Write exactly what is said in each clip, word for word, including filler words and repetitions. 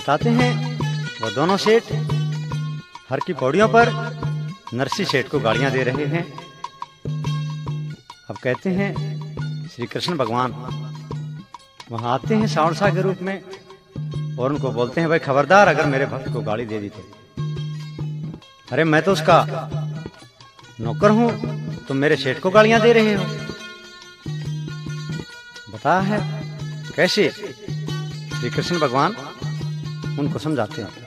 बताते हैं वो दोनों सेठ हर की पौड़ियों पर नरसी सेठ को गालियां दे रहे हैं। अब कहते हैं श्री कृष्ण भगवान वहां आते हैं साउंड सा के रूप में और उनको बोलते हैं भाई खबरदार अगर मेरे भक्त को गाली दे दी तो। अरे मैं तो उसका नौकर हूं, तुम मेरे सेठ को गालियां दे रहे हो। बता है कैसे श्री कृष्ण भगवान उनको समझाते हैं।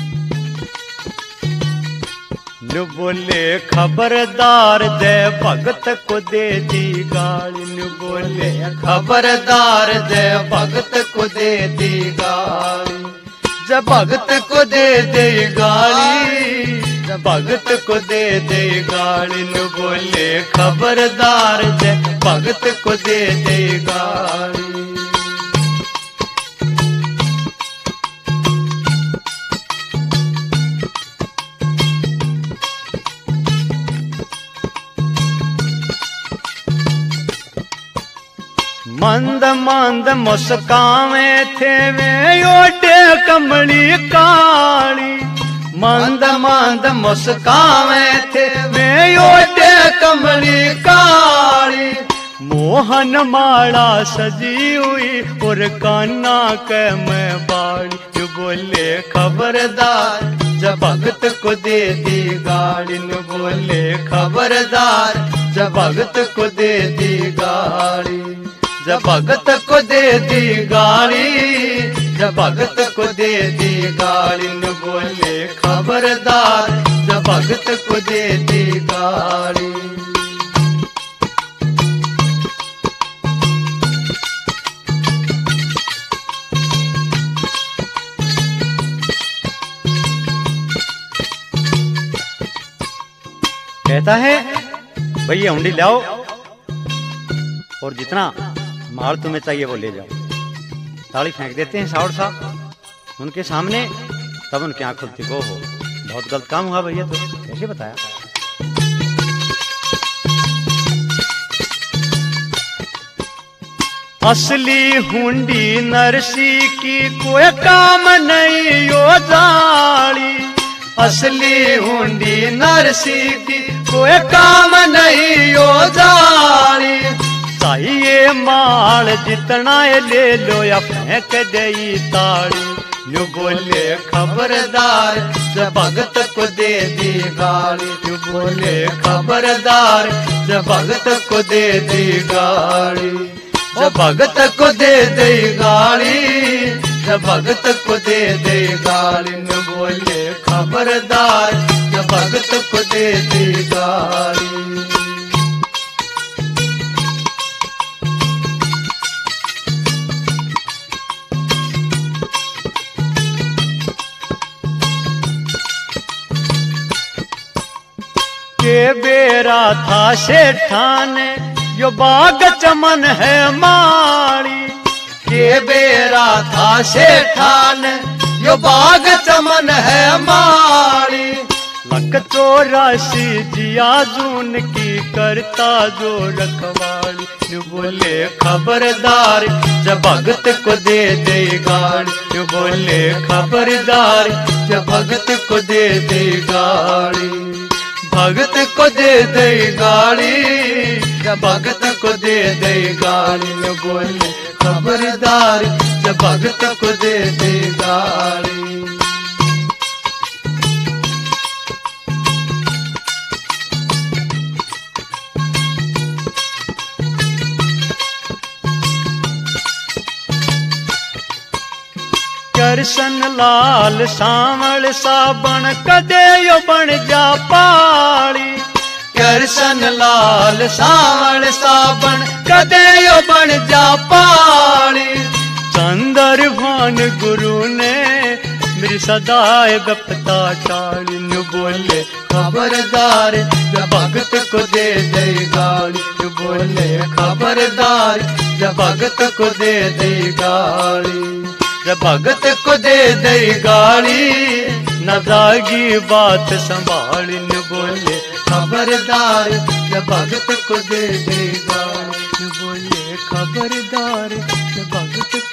नु बोले खबरदार दे भगत को दे दी गाली। नु बोले खबरदार दे भगत को दे दी गाली। जब भगत को दे दे गाली, जब भगत को दे दे गाली। नु बोले खबरदार दे भगत को दे दे गाली। मंद मंद मुस्कावे थे वे ओटे कमली काली। मंद मंद मुस्कावे थे वे ओटे कमली काली। मोहन माला सजी हुई और कान्ना के मैं बाड़ी। जो बोले खबरदार जब भगत को दे दी गाली। नु बोले खबरदार जब भगत को दे दी गाली। जब भगत को दे दी गाली, जब भगत को दे दी गाली। न बोले खबरदार जब भगत को दे दी गाली। कहता है भैया हुंडी लाओ और जितना माल तुम्हें चाहिए वो ले जाओ। ताली फेंक देते हैं साउंड साहब उनके सामने। तब उनकी आंख खुलती को हो बहुत गलत काम हुआ भैया, तो कैसे बताया। असली हुंडी नरसी की कोई काम नहीं यो जाली। असली हुंडी नरसी की कोई काम नहीं यो जाली। चाहिए माल जितना ये ले लो या फेंक दे ताड़ी। नु बोले खबरदार जब भगत को दे दी गाली। नु बोले खबरदार जब भगत को दे दी गाली। जब भगत को दे दे गाली, जब भगत को दे दे गाली। नु बोले खबरदार जब भगत को दे दी गाली। के बेरा था सेठान यो बाग चमन है माड़ी। के बेरा था सेठान यो बाग चमन है माड़ी। लक चौरासी जिया जून की करता जो रखवाली। नु बोले खबरदार जब भगत को दे दे गाली। नु बोले खबरदार जब भगत को दे दे गाली। भगत को दे दे गाली, जब भगत को दे दे गाली। न बोले खबरदार जब भगत को दे दे गाली। कृष्ण लाल सावल साबण कदे यो बन जा पाली। कृष्ण लाल सावल साबण कदे यो बन जा पाली। चंदर भान गुरु ने मेरी सदाए गपता टाली। नु बोले खबरदार जब भगत को दे दे गाली। नु बोले खबरदार जब भगत को दे दे गाली। जब भगत को दे दे गाली, न जागी बात संभाली। न बोले खबरदार जब भगत को दे दे गाली। बोले खबरदार जब भगत